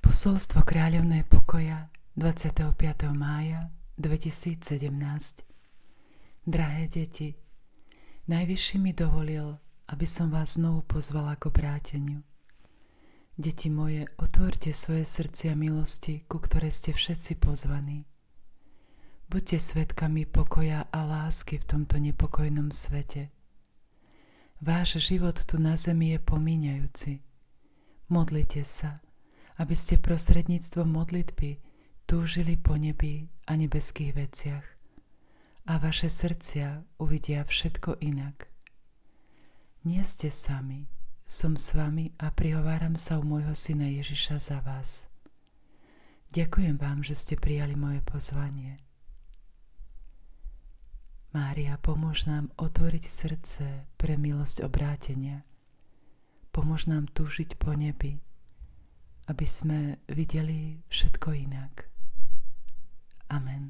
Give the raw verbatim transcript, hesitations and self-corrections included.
Posolstvo kráľovnej pokoja dvadsiateho piateho mája dvetisícsedemnásť. Drahé deti, Najvyšší mi dovolil, aby som vás znovu pozvala k obráteniu. Deti moje, otvorte svoje srdcia milosti, ku ktorej ste všetci pozvaní. Buďte svedkami pokoja a lásky v tomto nepokojnom svete. Váš život tu na zemi je pomíňajúci. Modlite sa, aby ste prostredníctvom modlitby túžili po nebi a nebeských veciach a vaše srdcia uvidia všetko inak. Nie ste sami, som s vami a prihováram sa u môjho syna Ježiša za vás. Ďakujem vám, že ste prijali moje pozvanie. Mária, pomôž nám otvoriť srdce pre milosť obrátenia. Pomôž nám túžiť po nebi, aby sme videli všetko inak. Amen.